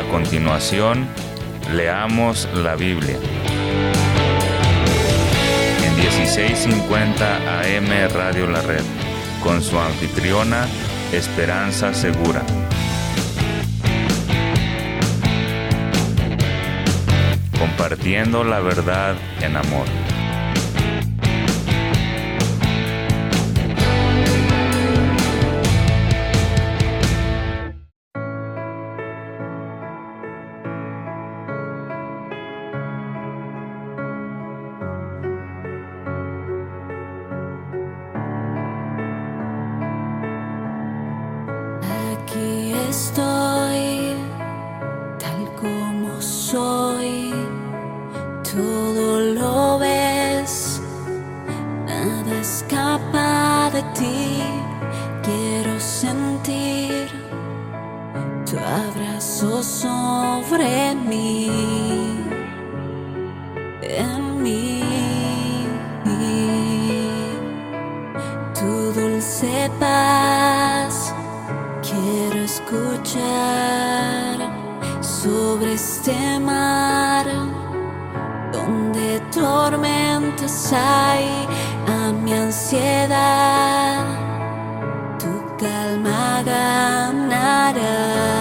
continuación, leamos la Biblia. En 1650 AM Radio La Red, con su anfitriona, Esperanza Segura. Compartiendo la verdad en amor. Aquí estoy, tal como soy, todo lo ves, nada escapa de ti, quiero sentir tu abrazo sobre mí, en mí, tu dulce paz. Quiero escuchar sobre este mar donde tormentas hay, a mi ansiedad tu calma ganará.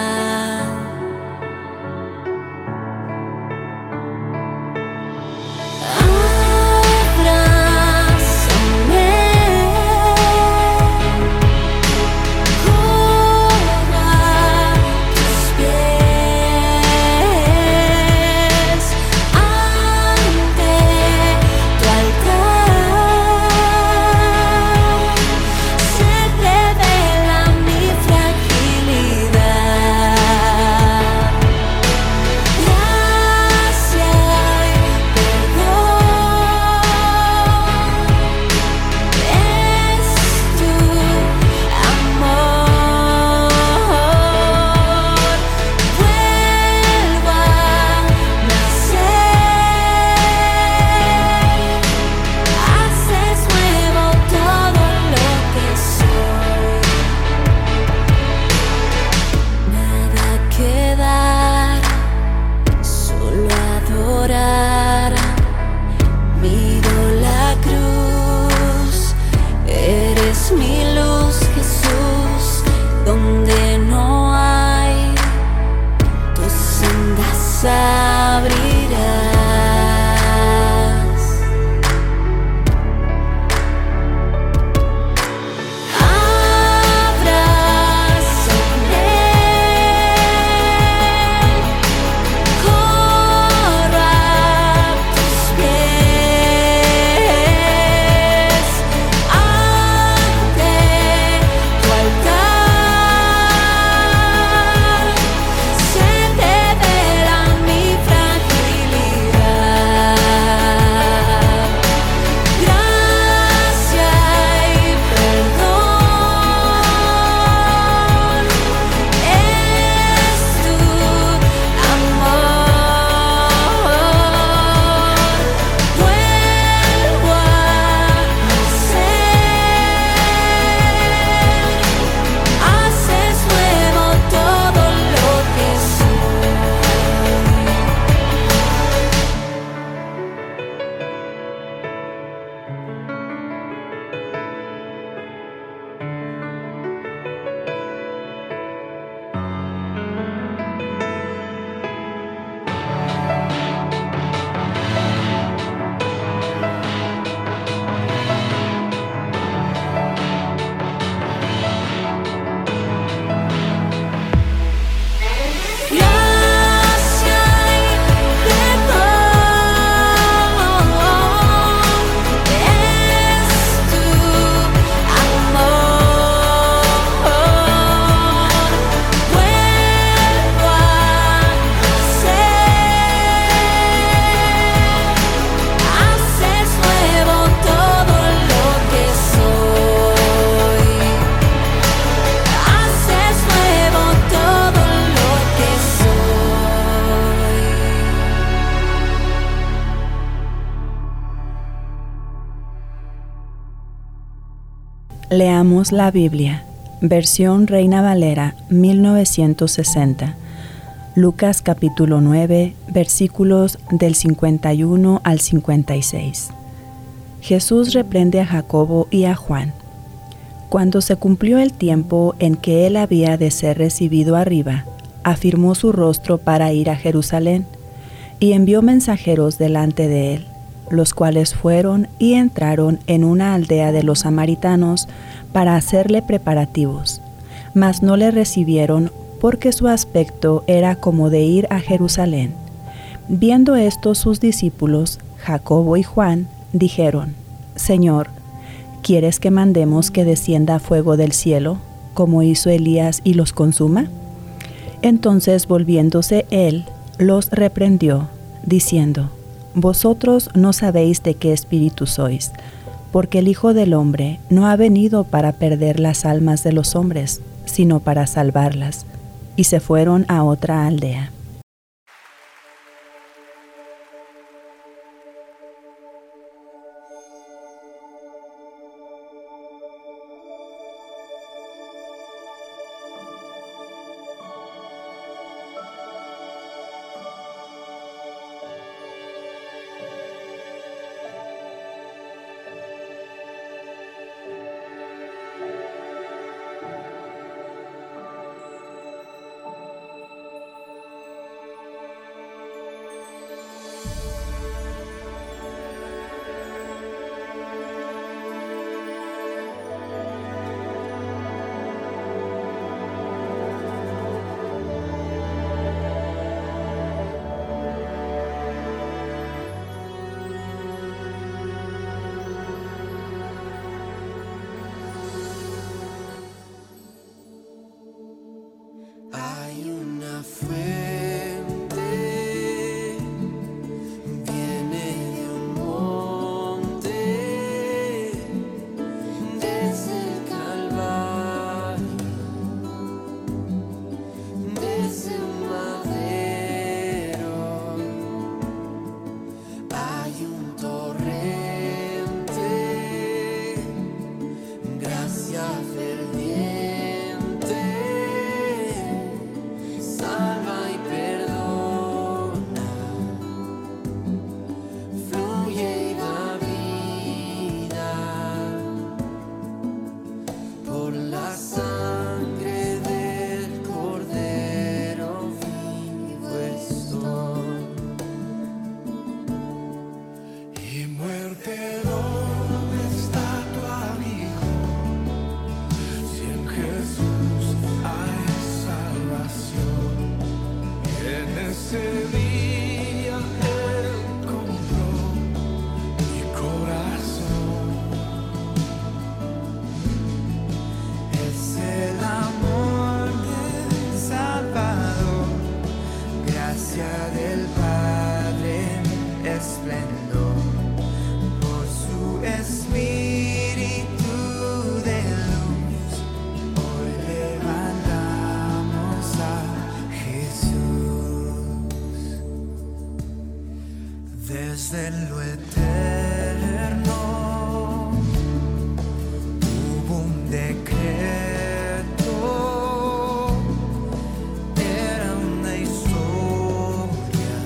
Leamos la Biblia, versión Reina Valera 1960. Lucas capítulo 9, versículos del 51 al 56. Jesús reprende a Jacobo y a Juan. Cuando se cumplió el tiempo en que él había de ser recibido arriba, afirmó su rostro para ir a Jerusalén, y envió mensajeros delante de él, los cuales fueron y entraron en una aldea de los samaritanos para hacerle preparativos, mas no le recibieron porque su aspecto era como de ir a Jerusalén. Viendo esto sus discípulos, Jacobo y Juan, dijeron: Señor, ¿quieres que mandemos que descienda fuego del cielo, como hizo Elías y los consuma? Entonces, volviéndose él, los reprendió, diciendo: Vosotros no sabéis de qué espíritu sois, porque el Hijo del Hombre no ha venido para perder las almas de los hombres, sino para salvarlas. Y se fueron a otra aldea. Desde lo eterno hubo un decreto, era una historia,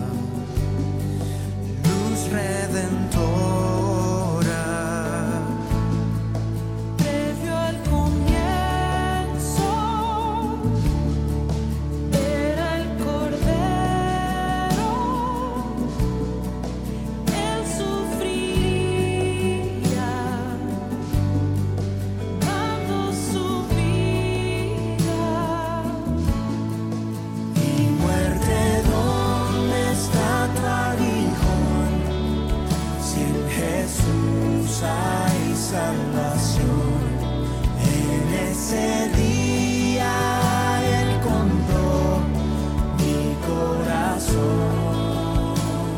luz redentora. Previo al comienzo era el Cordero. Hay salvación. En ese día Él compró mi corazón.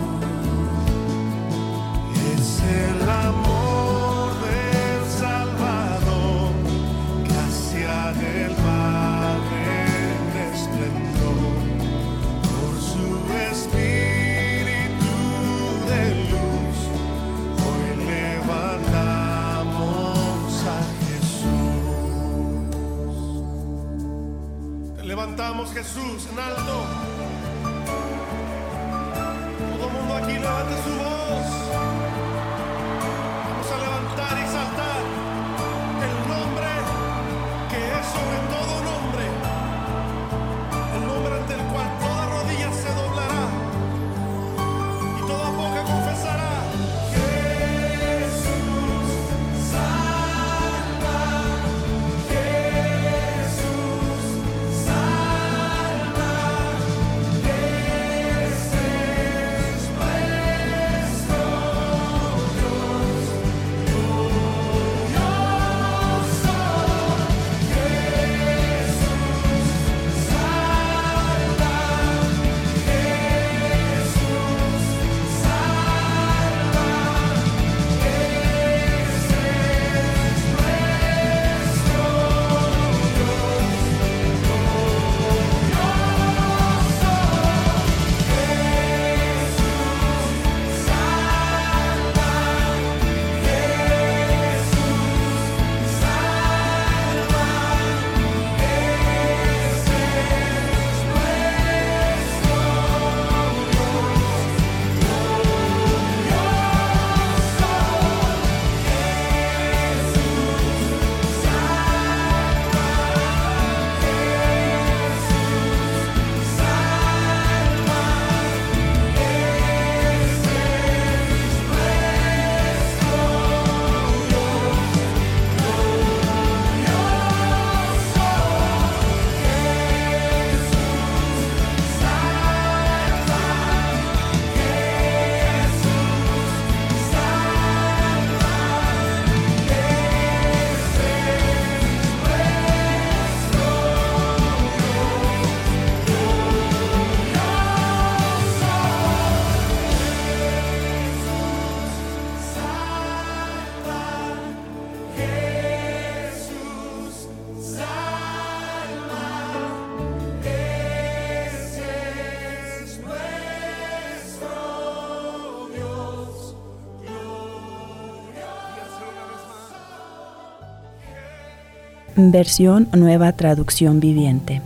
Es el amor del Salvador, gracia del Padre en esplendor, por su Espíritu de luz. Levantamos Jesús en alto. aquí levante su voz. Vamos a levantar y saltar el nombre que es sobre todo nombre, el nombre ante el cual toda rodilla se doblará y toda boca confesará. Jesús salva, Jesús salva, ese es nuestro Dios glorioso. Jesús salva, Jesús Versión Nueva Traducción Viviente.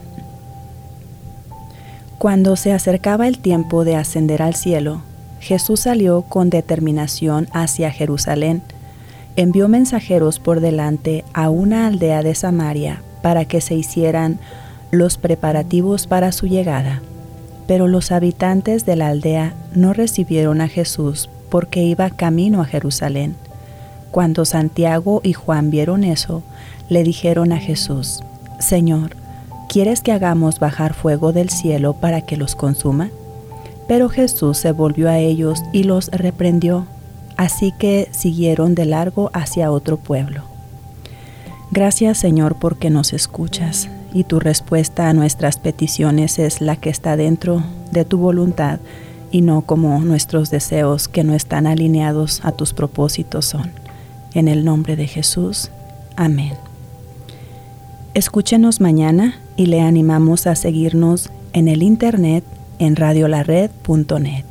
Cuando se acercaba el tiempo de ascender al cielo, Jesús salió con determinación hacia Jerusalén. Envió mensajeros por delante a una aldea de Samaria para que se hicieran los preparativos para su llegada. Pero los habitantes de la aldea no recibieron a Jesús porque iba camino a Jerusalén. Cuando Santiago y Juan vieron eso, le dijeron a Jesús: Señor, ¿quieres que hagamos bajar fuego del cielo para que los consuma? Pero Jesús se volvió a ellos y los reprendió, así que siguieron de largo hacia otro pueblo. Gracias, Señor, porque nos escuchas, y tu respuesta a nuestras peticiones es la que está dentro de tu voluntad, y no como nuestros deseos que no están alineados a tus propósitos son. En el nombre de Jesús. Amén. Escúchenos mañana y le animamos a seguirnos en el internet en radiolared.net.